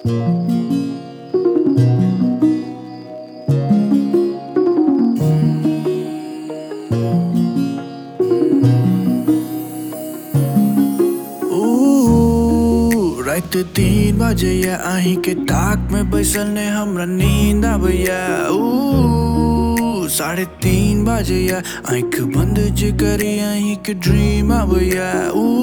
रात 3 बजे या आही के ताक में बैसल ने हमरा नींद आबैया 3:30 बजे या आँख बंद जे करी आही के ड्रीम आबैया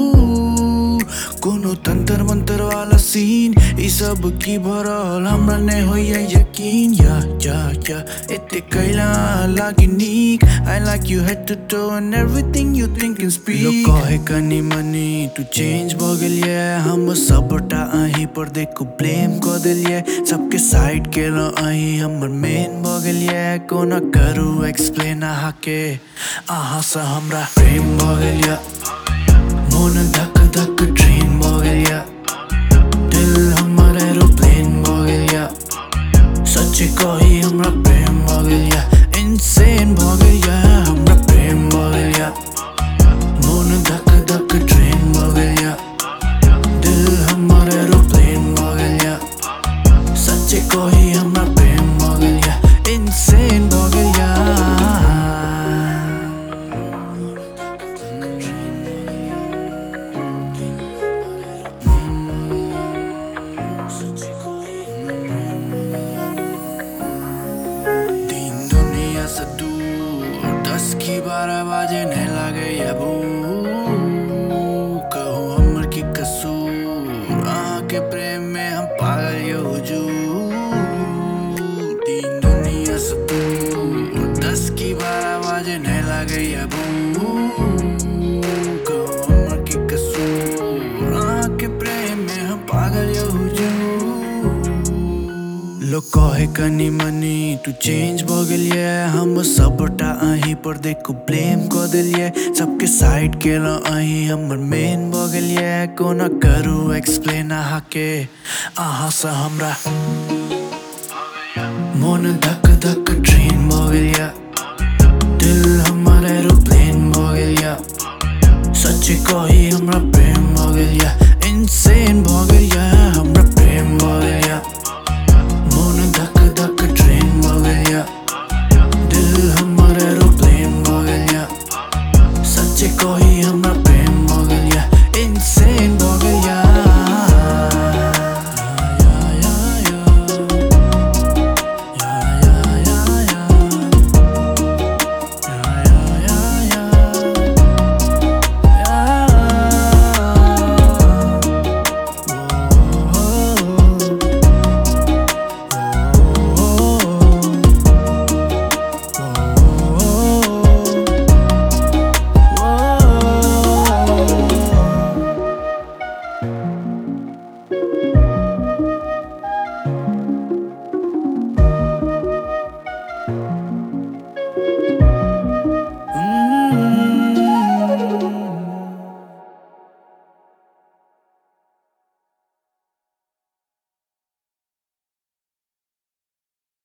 कोनो तंत्र मंत्र वाला सीन ई सब की भरल हमरा ने होइया यकीन या एते कैला लागी नीक I like you head to toe and everything you think and speak लोग कहे कनी मनी तू चेंज भ गेलिए हम सबटा आही पर देखो ब्लेम क देलिए सबके साइड केलो आही हमर मेन भ गेलिए कोना करू एक्सप्लेन आहा के आहा से हमरा प्रेम भ गेलिए मन धक धक ट्रेन भ गेलिए दिल हमर एरोप्लेन भ गेलिए सच्चे कही हमरा प्रेम भ गेलिए इंसेन भ गेलिए हमरा प्रेम भ गेलिए मन धक धक ट्रेन भ गेलिए दिल हमर एरोप्लेन भ गेलिए सच्चे कही हमरा प्रेम भ गेलिए इंसेन भ गेलिए दस की 12 बजे नहीं लागे अब कहूँ हमर की कसूर आहाँ के प्रेम में हम पागल ये हुजूर तीन दुनिया से दूर 10 की 12 बजे नहीं लागे अब कहूँ हमर की कसूर आहाँ के प्रेम में हम पागल ये हुजूर लोग कहे कनी मनी तू चेंज भ गेलिए हम सबटा आही पर देखो ब्लेम क देलिए सबके साइड केलो आही हमर मेन भ गेलिए कोना करू एक्सप्लेन आहा के आहा से हमरा मन धक धक ट्रेन भ गेलिए दिल हमर एरोप्लेन भ गेलिए सच्चे कही हमरा प्रेम भ गेलिए